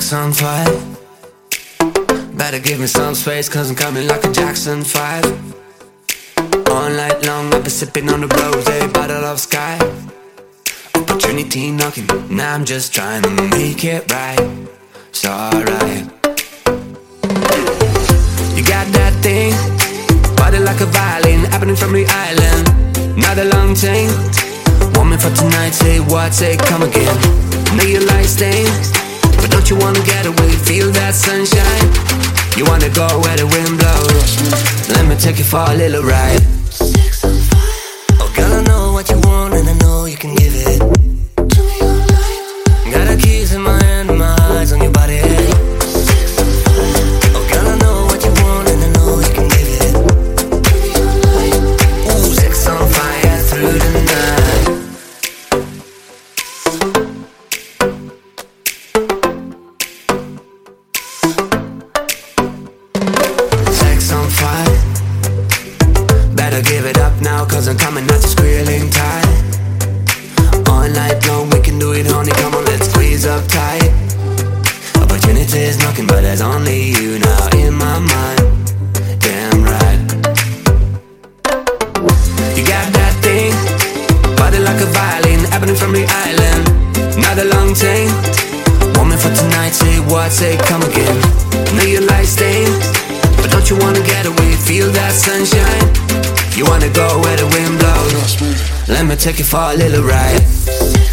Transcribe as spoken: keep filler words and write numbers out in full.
sex on fire. Better give me some space, cause I'm coming like a Jackson five. All night long I've been sipping on the rose, a bottle of Sky. Opportunity knocking, now I'm just trying to make it right. It's alright. You got that thing, body like a violin, happening from the island. Not a long chain, want me for tonight, say what, say come again. Know you like staying, but don't you wanna get away, feel that sunshine. You wanna go where the wind blows, let me take you for a little ride. Oh girl, I know what you want and I know you can give it to me all night. Got the keys in my hand and my eyes on your body. Oh girl, I know what you want and I know you can give it to me all night. Ooh, sex on fire through the night. Sex on fire. Better give it up now, cause I'm coming at you squealing tight. All night long we can do it, honey, come on, let's squeeze up tight. Opportunities knocking, but there's only you now in my mind. Damn right. You got that thing, body like a violin, happening from the island. Not a long chain, want me for tonight, say what, say come again. Know you like staying, but don't you wanna get away, feel that sunshine. You wanna go where the wind blows, let me take you for a little ride.